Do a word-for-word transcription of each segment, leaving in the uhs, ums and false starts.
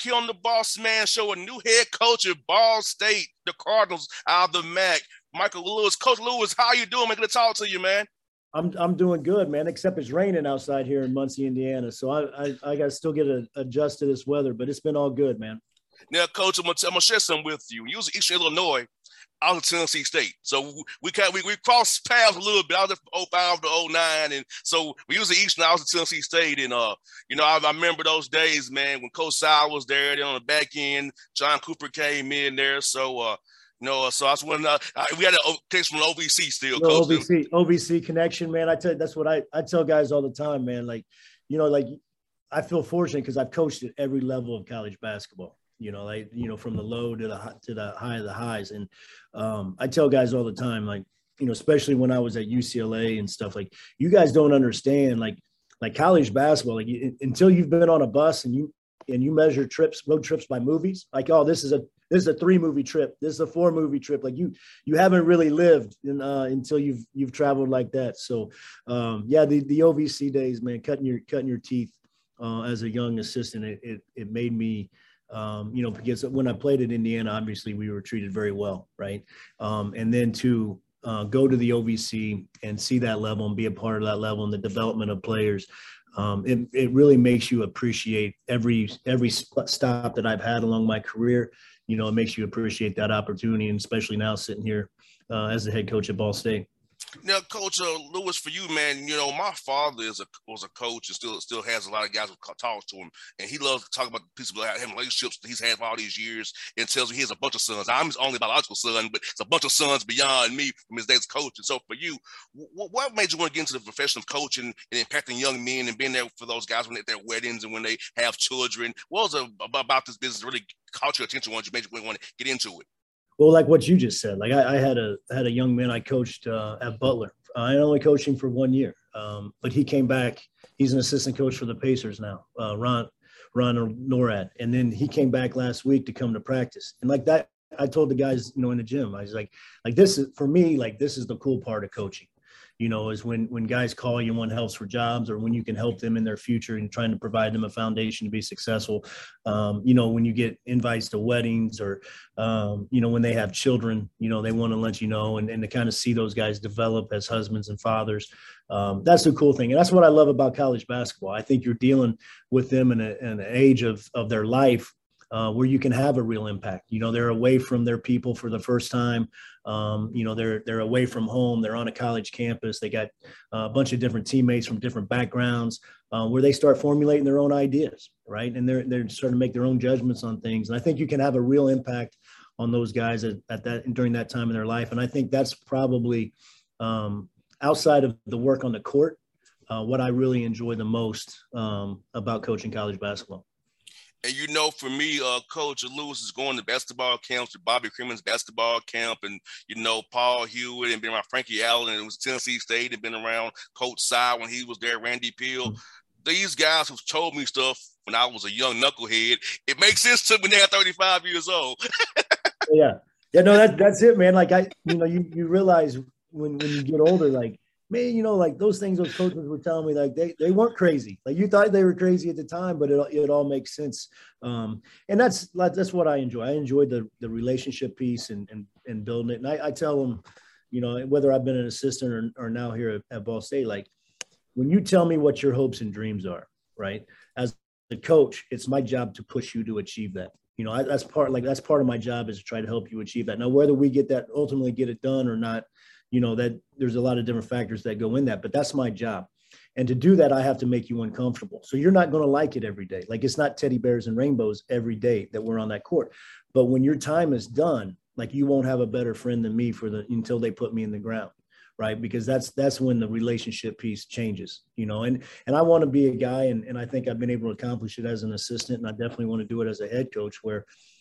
here on the Boss Man Show, a new head coach at Ball State, the Cardinals out of the M A C, Michael Lewis. Coach Lewis, how you doing? I'm going to talk to you, man. I'm I'm doing good, man, except it's raining outside here in Muncie, Indiana. So I I, I got to still get a, adjust to this weather, but it's been all good, man. Now, Coach, I'm going to share something with you. You was at Eastern Illinois. I was at Tennessee State. So we we, we, we crossed paths a little bit. I was there from oh five to oh nine. And so we was at Eastern, I was at Tennessee State. And, uh, you know, I, I remember those days, man, when Coach Sal was there. Then on the back end, John Cooper came in there. So, uh, you know, so I was when uh, we had a case from the O V C still. No, O V C, O V C connection, man. I tell you, that's what I, I tell guys all the time, man. Like, you know, like I feel fortunate because I've coached at every level of college basketball. You know, like, you know, from the low to the to the high of the highs. And um, I tell guys all the time, like, you know, especially when I was at U C L A and stuff, like, you guys don't understand, like, like college basketball, like you, until you've been on a bus and you, and you measure trips, road trips by movies, like, oh, this is a, this is a three movie trip. This is a four movie trip. Like you, you haven't really lived in, uh, until you've, you've traveled like that. So um, yeah, the, the O V C days, man, cutting your, cutting your teeth uh, as a young assistant, it, it, it made me, Um, you know, because when I played at Indiana, obviously we were treated very well, right? Um, and then to uh, go to the O V C and see that level and be a part of that level and the development of players, um, it, it really makes you appreciate every every stop that I've had along my career. You know, it makes you appreciate that opportunity, and especially now sitting here uh, as the head coach at Ball State. Now, Coach uh, Lewis, for you, man, you know, my father is a was a coach and still still has a lot of guys who talk to him, and he loves to talk about the people that have relationships that he's had for all these years, and tells me he has a bunch of sons. I'm his only biological son, but it's a bunch of sons beyond me from his dad's coach. And so, for you, w- what made you want to get into the profession of coaching and impacting young men and being there for those guys when they're at their weddings and when they have children? What was it about this business that really caught your attention once you made you want to get into it? Well, like what you just said, like I, I had a had a young man I coached uh, at Butler. I only coached him for one year, um, but he came back. He's an assistant coach for the Pacers now, uh, Ron Ron Norad, and then he came back last week to come to practice. And like that, I told the guys, you know, in the gym, I was like, like this is for me, like this is the cool part of coaching. You know, is when when guys call you and want helps for jobs, or when you can help them in their future and trying to provide them a foundation to be successful. Um, you know, when you get invites to weddings, or, um, you know, when they have children, you know, they want to let you know, and, and to kind of see those guys develop as husbands and fathers. Um, that's the cool thing. And that's what I love about college basketball. I think you're dealing with them in, a, in an age of, of their life Uh, where you can have a real impact. You know, they're away from their people for the first time. Um, you know, they're they're away from home. They're on a college campus. They got a bunch of different teammates from different backgrounds, uh, where they start formulating their own ideas, right? And they're they're starting to make their own judgments on things. And I think you can have a real impact on those guys at, at that during that time in their life. And I think that's probably um, outside of the work on the court, uh, what I really enjoy the most um, about coaching college basketball. And, you know, for me, uh, Coach Lewis is going to basketball camps, to Bobby Creamon's basketball camp, and, you know, Paul Hewitt, and been around Frankie Allen, and it was Tennessee State, and been around Coach Sy when he was there, Randy Peel. Mm-hmm. These guys who've told me stuff when I was a young knucklehead, it makes sense to me when they're thirty-five years old. Yeah. Yeah, no, that, that's it, man. Like, I, you know, you, you realize when, when you get older, like, man, you know, like those things those coaches were telling me, like they, they weren't crazy. Like you thought they were crazy at the time, but it, it all makes sense. Um, and that's that's what I enjoy. I enjoy the the relationship piece and and, and building it. And I, I tell them, you know, whether I've been an assistant or, or now here at, at Ball State, like when you tell me what your hopes and dreams are, right? As the coach, it's my job to push you to achieve that. You know, I, that's part like that's part of my job is to try to help you achieve that. Now, whether we get that ultimately get it done or not, you know, that there's a lot of different factors that go in that, but that's my job. And to do that, I have to make you uncomfortable. So you're not going to like it every day. Like it's not teddy bears and rainbows every day that we're on that court. But when your time is done, like you won't have a better friend than me for the, until they put me in the ground. Right. Because that's, that's when the relationship piece changes, you know, and, and I want to be a guy, and, and I think I've been able to accomplish it as an assistant. And I definitely want to do it as a head coach where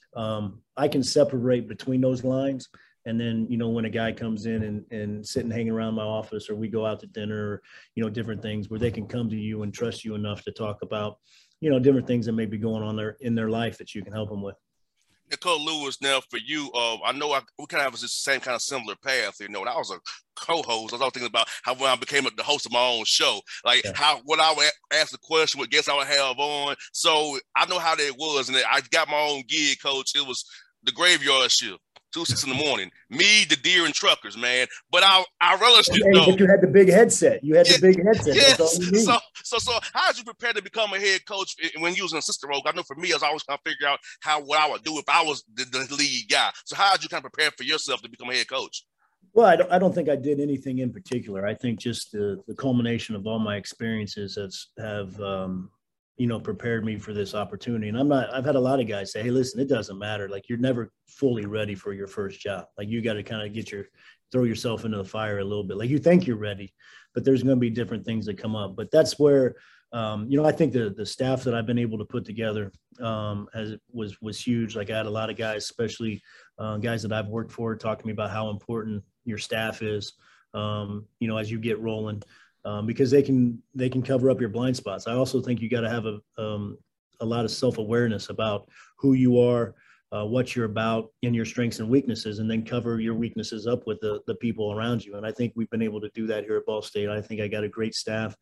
um, I can separate between those lines. And then, you know, when a guy comes in and, and sitting hanging around my office, or we go out to dinner, or, you know, different things where they can come to you and trust you enough to talk about, you know, different things that may be going on there in their life that you can help them with. Nicole Lewis, now for you, uh, I know I, we kind of have the same kind of similar path. You know, when I was a co-host, I was always thinking about how when I became the host of my own show, like Yeah. how what I would ask the question, what guests I would have on. So I know how that was, and I got my own gig, Coach. It was the graveyard shift. Two six in the morning, me, the deer, and truckers, man. But I, I relished it Hey, though. but you had the big headset. You had Yeah, the big headset. yes. That's all you need. So, so, so, how did you prepare to become a head coach when you was an assistant role? I know for me, I was always trying to figure out how what I would do if I was the, the lead guy. So, how did you kind of prepare for yourself to become a head coach? Well, I don't, I don't think I did anything in particular. I think just the, the culmination of all my experiences has have, um, you know, prepared me for this opportunity. And I'm not, I've had a lot of guys say, hey, listen, it doesn't matter. Like, you're never fully ready for your first job. Like, you got to kind of get your, throw yourself into the fire a little bit. Like, you think you're ready, but there's going to be different things that come up. But that's where, um, you know, I think the the staff that I've been able to put together um, has was was huge. Like, I had a lot of guys, especially uh, guys that I've worked for, talk to me about how important your staff is, um, you know, as you get rolling, um, because they can they can cover up your blind spots. I also think you got to have a um, a lot of self-awareness about who you are, uh, what you're about, and your strengths and weaknesses, and then cover your weaknesses up with the the people around you. And I think we've been able to do that here at Ball State. I think I got a great staff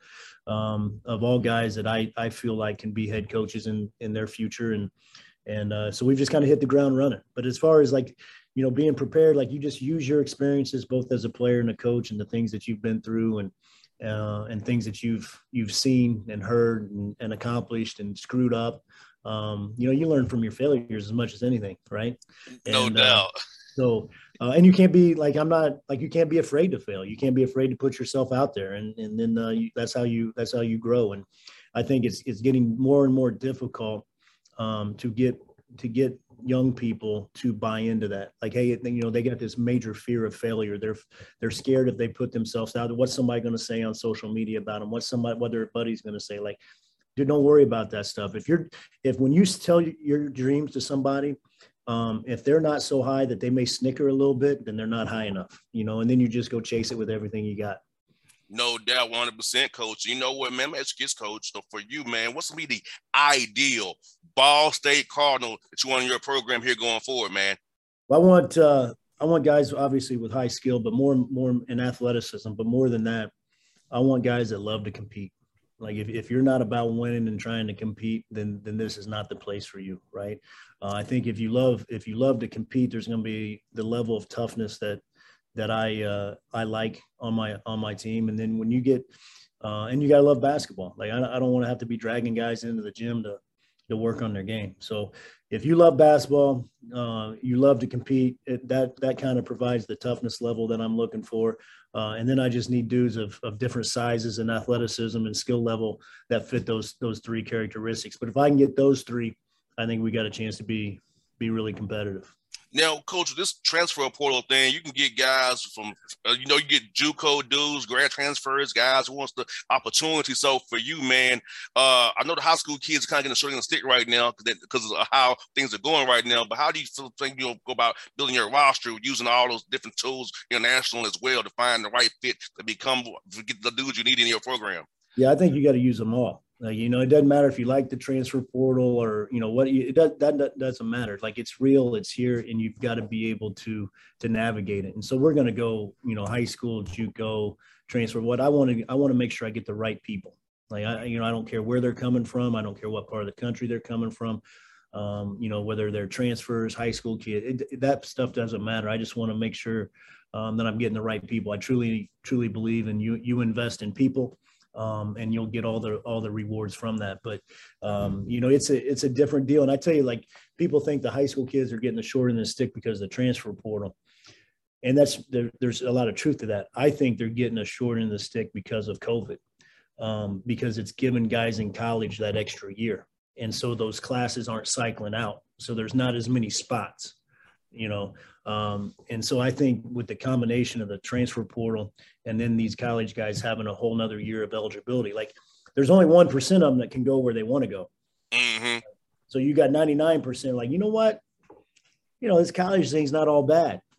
um, of all guys that I I feel like can be head coaches in in their future, and and uh, so we've just kind of hit the ground running. But as far as like, you know, being prepared, like, you just use your experiences both as a player and a coach, and the things that you've been through, and uh, and things that you've you've seen and heard and, and accomplished and screwed up. Um, you know, you learn from your failures as much as anything, right? No And, doubt. Uh, so, uh, and you can't be like, I'm not like, you can't be afraid to fail. You can't be afraid to put yourself out there, and and then uh, you, that's how you that's how you grow. And I think it's it's getting more and more difficult um, to get to get young people to buy into that. Like, hey, you know, they got this major fear of failure. They're they're scared if they put themselves out there. What's somebody going to say on social media about them? What's somebody, what their buddy's going to say? Like, dude, don't worry about that stuff. If you're, if when you tell your dreams to somebody, um, if they're not so high that they may snicker a little bit, then they're not high enough, you know, and then you just go chase it with everything you got. No doubt, one hundred percent, Coach. You know what, man? I'm asking this, Coach. So for you, man, what's going to be the ideal Ball State Cardinal that you want in your program here going forward, man? Well, I want uh, I want guys obviously with high skill, but more more in athleticism. But more than that, I want guys that love to compete. Like, if, if you're not about winning and trying to compete, then then this is not the place for you, right? Uh, I think if you love if you love to compete, there's going to be the level of toughness that that I uh, I like on my on my team. And then when you get uh, and you got to love basketball. Like, I, I don't want to have to be dragging guys into the gym to to work on their game. So if you love basketball, uh, you love to compete, it, that that kind of provides the toughness level that I'm looking for. Uh, and then I just need dudes of, of different sizes and athleticism and skill level that fit those those three characteristics. But if I can get those three, I think we got a chance to be be really competitive. Now, Coach, this transfer portal thing, you can get guys from, uh, you know, you get JUCO dudes, grad transfers, guys who wants the opportunity. So for you, man, uh, I know the high school kids are kind of getting a short end of the stick right now because of how things are going right now. But how do you feel, think you'll go about building your roster using all those different tools international as well to find the right fit to become to get the dudes you need in your program? Yeah, I think you got to use them all. Like, you know, it doesn't matter if you like the transfer portal or, you know, what it does, that, that doesn't matter. Like, it's real, it's here, and you've got to be able to, to navigate it. And so we're going to go, you know, high school, JUCO, transfer. What I want to, I want to make sure I get the right people. Like, I, you know, I don't care where they're coming from. I don't care what part of the country they're coming from. Um, you know, whether they're transfers, high school kid, it, that stuff doesn't matter. I just want to make sure um, that I'm getting the right people. I truly, truly believe in you. You invest in people. Um, and you'll get all the all the rewards from that. But um, you know, it's a it's a different deal. And I tell you, like, people think the high school kids are getting the short end of the stick because of the transfer portal, and that's there, there's a lot of truth to that. I think they're getting a short end of the stick because of COVID, um, because it's given guys in college that extra year, and so those classes aren't cycling out. So there's not as many spots, you know. Um, and so I think with the combination of the transfer portal and then these college guys having a whole nother year of eligibility, like, there's only one percent of them that can go where they want to go. Mm-hmm. So you got ninety-nine percent like, you know what, you know, this college thing's not all bad.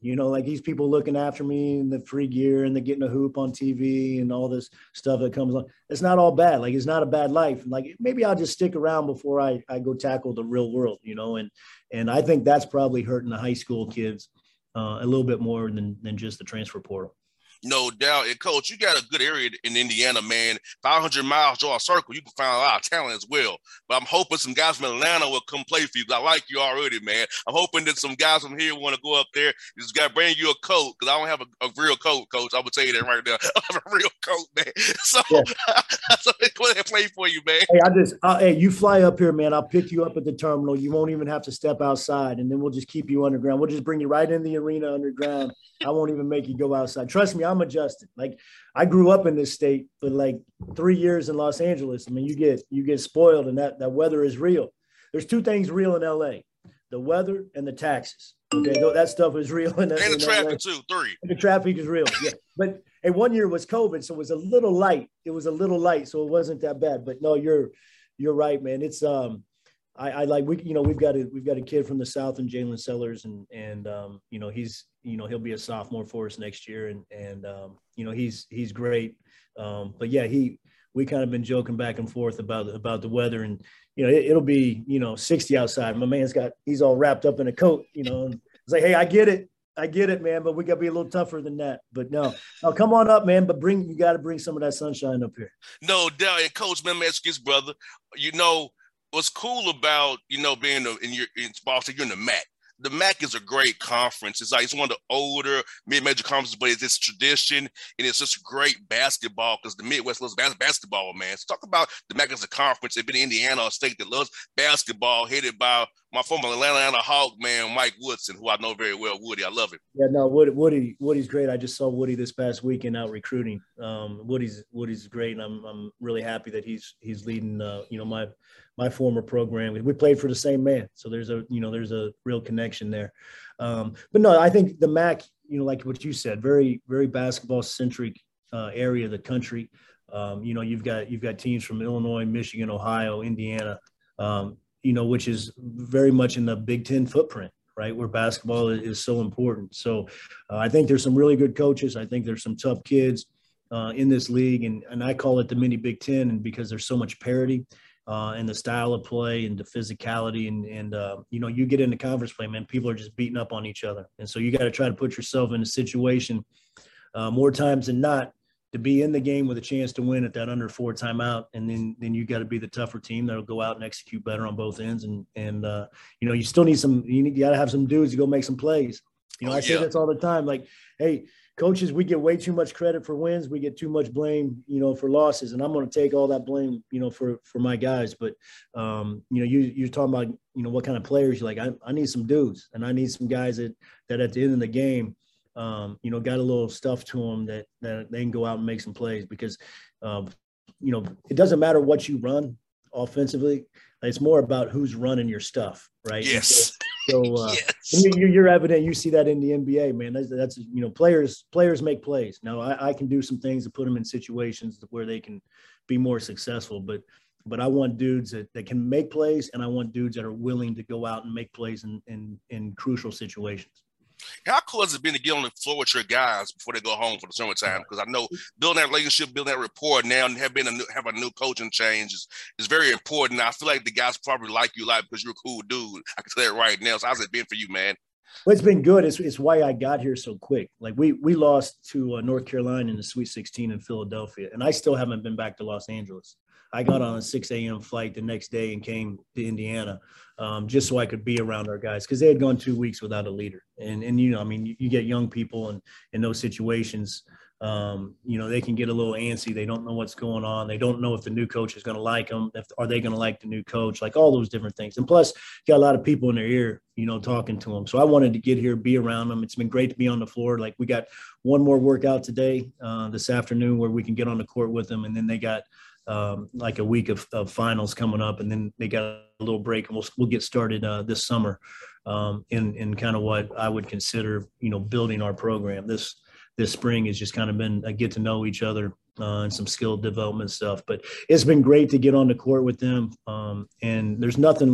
You know, like these people looking after me and the free gear and the getting a hoop on T V and all this stuff that comes on. It's not all bad. Like, it's not a bad life. Like, maybe I'll just stick around before I, I go tackle the real world, you know? And, and I think that's probably hurting the high school kids uh, a little bit more than, than just the transfer portal. No doubt. And Coach, you got a good area in Indiana, man. five hundred miles, draw a circle, you can find a lot of talent as well. But I'm hoping some guys from Atlanta will come play for you. I like you already, man. I'm hoping that some guys from here want to go up there. You just got to bring you a coat, because I don't have a, a real coat, Coach. I'm going to tell you that right now. I don't have a real coat, man. So, yeah. So go ahead and play for you, man. Hey, I just, uh, hey, you fly up here, man. I'll pick you up at the terminal. You won't even have to step outside, and then we'll just keep you underground. We'll just bring you right in the arena underground. I won't even make you go outside. Trust me, I'm adjusted. Like, I grew up in this state, but like three years in Los Angeles. I mean, you get you get spoiled, and that, that weather is real. There's two things real in L A: the weather and the taxes. Okay, that stuff is real. In, and the in traffic L A. too. Three. And the traffic is real. Yeah, but and one year was COVID, so it was a little light. It was a little light, so it wasn't that bad. But no, you're you're right, man. It's um. I, I like we you know we've got a we've got a kid from the South in Jalen Sellers, and and um you know he's you know he'll be a sophomore for us next year, and and um you know he's he's great, um but yeah he we kind of been joking back and forth about about the weather, and you know it, it'll be you know sixty outside. My man's got he's all wrapped up in a coat, you know. And it's like, hey, I get it, I get it, man, but we got to be a little tougher than that. But no, no, come on up, man. But bring you got to bring some of that sunshine up here. No doubt. And Coach, man, ask his brother, you know. What's cool about, you know, being in your in Boston, you're in the M A C. The M A C is a great conference. It's like it's one of the older mid-major conferences, but it's, it's tradition, and it's just great basketball because the Midwest loves bas- basketball, man. So talk about the M A C as a conference. It's been in Indiana, a state that loves basketball, headed by my former Atlanta Hawk man, Mike Woodson, who I know very well. Woody, I love him. Yeah, no, Woody, Woody, Woody's great. I just saw Woody this past weekend out recruiting. Um, Woody's Woody's great, and I'm I'm really happy that he's he's leading. Uh, you know, my my former program. We played for the same man, so there's a you know there's a real connection there. Um, but no, I think the M A C, you know, like what you said, very very basketball centric uh, area of the country. Um, you know, you've got you've got teams from Illinois, Michigan, Ohio, Indiana. Um, you know, which is very much in the Big Ten footprint, right, where basketball is, is so important. So uh, I think there's some really good coaches. I think there's some tough kids uh, in this league, and, and I call it the mini Big Ten, and because there's so much parity uh, in the style of play and the physicality, and, and uh, you know, you get into conference play, man, people are just beating up on each other. And so you got to try to put yourself in a situation uh, more times than not to be in the game with a chance to win at that under four timeout. And then, then you got to be the tougher team that'll go out and execute better on both ends. And, and, uh, you know, you still need some, you need, you got to have some dudes to go make some plays. You know, oh, I say yeah. this all the time. Like, hey, coaches, we get way too much credit for wins. We get too much blame, you know, for losses. And I'm going to take all that blame, you know, for, for my guys. But, um, you know, you, you're talking about, you know, what kind of players you're like, I, I need some dudes, and I need some guys that, that at the end of the game, Um, you know, got a little stuff to them that, that they can go out and make some plays, because, um, you know, it doesn't matter what you run offensively. It's more about who's running your stuff, right? Yes. So, so uh, yes. you, you're evident. You see that in the N B A, man. That's, that's you know, players players make plays. Now, I, I can do some things to put them in situations where they can be more successful, but but I want dudes that, that can make plays, and I want dudes that are willing to go out and make plays in in, in crucial situations. How cool has it been to get on the floor with your guys before they go home for the summertime? Because I know building that relationship, building that rapport now, and have been a new, have a new coaching change is, is very important. I feel like the guys probably like you a lot because you're a cool dude. I can tell that right now. So how's it been for you, man? Well, it's been good. It's, it's why I got here so quick. Like we we lost to uh, North Carolina in the Sweet sixteen in Philadelphia, and I still haven't been back to Los Angeles. I got on a six a.m. flight the next day and came to Indiana um, just so I could be around our guys, because they had gone two weeks without a leader. And, and you know, I mean, you, you get young people in, in those situations, um, you know, they can get a little antsy. They don't know what's going on. They don't know if the new coach is going to like them. If, are they going to like the new coach? Like all those different things. And plus, you got a lot of people in their ear, you know, talking to them. So I wanted to get here, be around them. It's been great to be on the floor. Like we got one more workout today, uh, this afternoon, where we can get on the court with them. And then they got um, like a week of, of finals coming up, and then they got a little break, and we'll, we'll get started uh, this summer um, in, in kind of what I would consider, you know, building our program. This, this spring has just kind of been a get to know each other uh, and some skill development stuff, but it's been great to get on the court with them. Um, and there's nothing like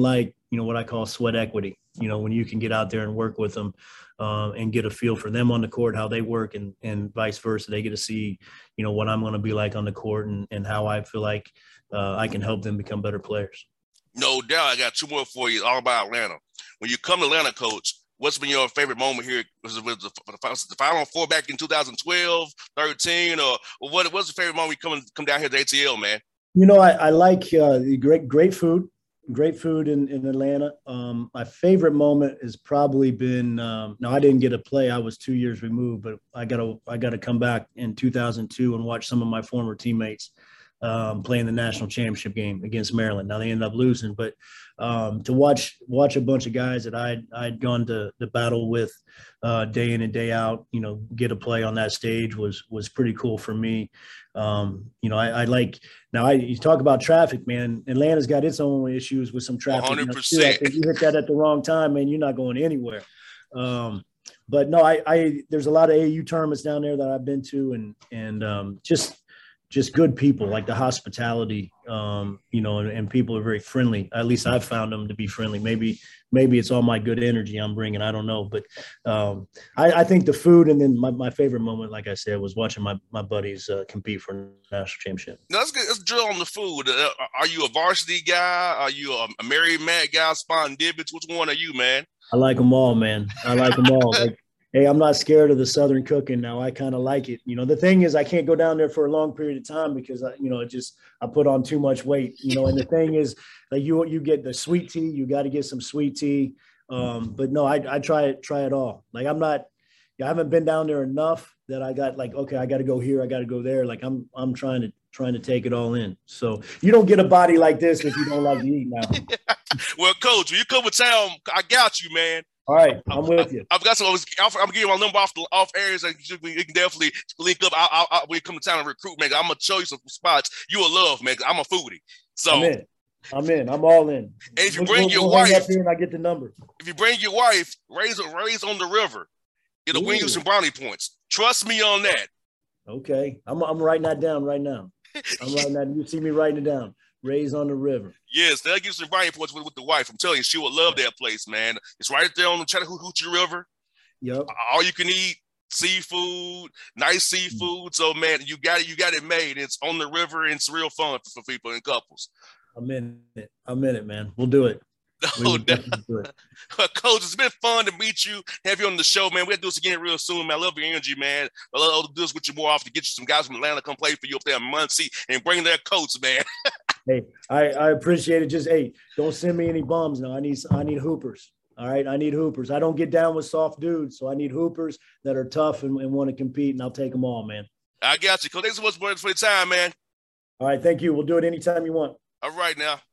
you know, what I call sweat equity. You know, when you can get out there and work with them uh, and get a feel for them on the court, how they work, and and vice versa. They get to see, you know, what I'm going to be like on the court, and, and how I feel like uh, I can help them become better players. No doubt. I got two more for you, all about Atlanta. When you come to Atlanta, Coach, what's been your favorite moment here? Was it with the, the Final Four back in two thousand twelve, thirteen, or, or what? What's the favorite moment you come come down here to A T L, man? You know, I, I like uh, great great food. Great food in, in Atlanta. Um, my favorite moment has probably been, um, no, I didn't get to play. I was two years removed, but I got to, I got to come back in two thousand two and watch some of my former teammates um, playing the national championship game against Maryland. Now they ended up losing, but um, to watch, watch a bunch of guys that I'd, I'd gone to the battle with uh, day in and day out, you know, get a play on that stage was, was pretty cool for me. Um, you know, I, I like, now I, you talk about traffic, man, Atlanta's got its own issues with some traffic. one hundred percent. I think you hit that at the wrong time, man, you're not going anywhere. Um, but no, I, I, there's a lot of A U tournaments down there that I've been to, and, and um, just, just good people, like the hospitality, um, you know, and, and people are very friendly. At least I've found them to be friendly. Maybe, maybe it's all my good energy I'm bringing. I don't know. But um, I, I think the food, and then my, my favorite moment, like I said, was watching my, my buddies uh, compete for a national championship. Now, let's, get, let's drill on the food. Uh, are you a varsity guy? Are you a, a Mary Matt guy, spotting divots? Which one are you, man? I like them all, man. I like them all. Like, hey, I'm not scared of the Southern cooking now. I kind of like it. You know, the thing is, I can't go down there for a long period of time because, I, you know, it just, I put on too much weight, you know, and the thing is, like, you, you get the sweet tea, you got to get some sweet tea. Um, but no, I, I try it, try it all. Like, I'm not, I haven't been down there enough that I got like, okay, I got to go here. I got to go there. Like, I'm, I'm trying to, trying to take it all in. So you don't get a body like this if you don't like to eat now. Well, Coach, when you come to town, I got you, man. All right, I'm with you. I've got some. I'm gonna give you my number off the off areas. And you can definitely link up. I'll, I'll, when you come to town and recruit, man. I'm gonna show you some spots you will love, man. I'm a foodie, so I'm in. I'm in. I'm all in. And if you we'll, bring we'll, your we'll wife, up here and I get the number. If you bring your wife, raise raise on the river. It'll Ooh. win you some brownie points. Trust me on that. Okay, I'm I'm writing that down right now. I'm writing that. You see me writing it down. Raise on the river. Yes, that'll give you some brownie points with, with the wife. I'm telling you, she will love that place, man. It's right there on the Chattahoochee River. Yep. All you can eat, seafood, nice seafood. So, man, you got it. You got it made. It's on the river, and it's real fun for, for people and couples. I'm in it. I'm in it, man. We'll do it. No doubt. Coach, it's been fun to meet you, have you on the show, man. We'll do this again real soon, man. I love your energy, man. I love to do this with you more often, get you some guys from Atlanta come play for you up there in Muncie and bring their coats, man. Hey, I, I appreciate it. Just, hey, don't send me any bums now. I need I need hoopers. All right, I need hoopers. I don't get down with soft dudes, so I need hoopers that are tough and, and want to compete, and I'll take them all, man. I got you, Coach. Thanks so much for your time, man. All right, thank you. We'll do it anytime you want. All right, now.